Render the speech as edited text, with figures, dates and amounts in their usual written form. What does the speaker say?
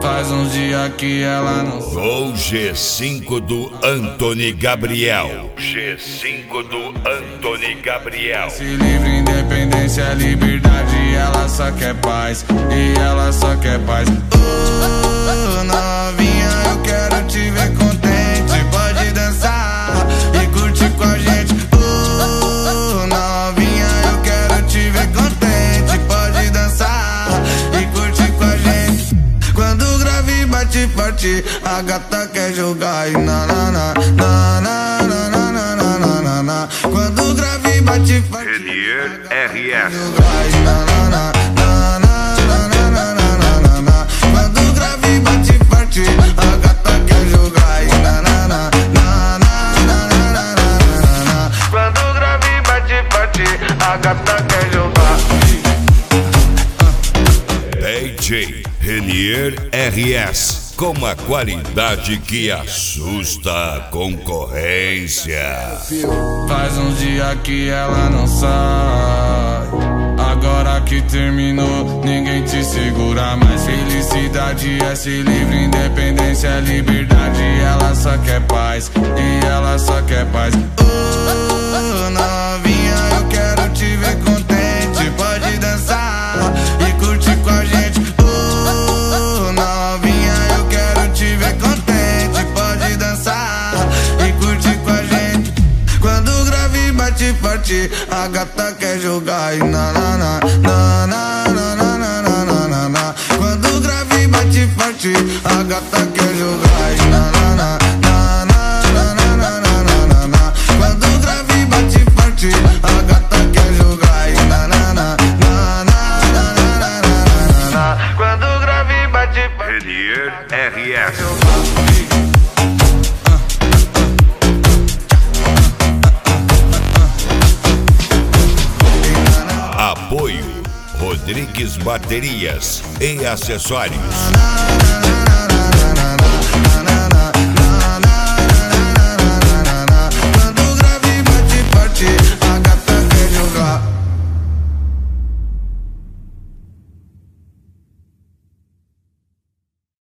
Faz uns dias que ela não sai. O G5 do Anthony Gabriel. G5 do Anthony Gabriel. Se livre, independência, liberdade. Ela só quer paz, e ela só quer paz. Novinha, eu quero te ver contente. Pode dançar e curtir com a gente. Novinha, eu quero te ver contente. Pode dançar e curtir com a gente. Quando o grave bate forte, a gata quer jogar. E na na na na na na na na na na na. Quando o grave bate forte, Renier RS. na na na na na na na na na na. Quando o grave bate forte, a gata quer jogar. E na na na na na na na na na. Quando o grave bate forte, a gata quer jogar. DJ Renier RS, com a qualidade que assusta a concorrência. Faz uns dias que ela não sai. Agora que terminou, ninguém te segura mais. Felicidade é ser livre, independência é liberdade. Ela só quer paz, e ela só quer paz. Novinha, eu quero te ver contente. Pode dançar e curtir com a gente. Novinha, eu quero te ver contente. Pode dançar e curtir com a gente. Quando o grave bate forte, a gata quer jogar. E na na na na na na na na na na na. Quando o grave bate forte, a gata quer jogar. E na na na na na na na na na na na. Quando o grave bate forte, a gata quer jogar. E na na na na na na na na na na. Quando o grave bate forte, Renier RS. Apoio Rodrigues Baterias e Acessórios.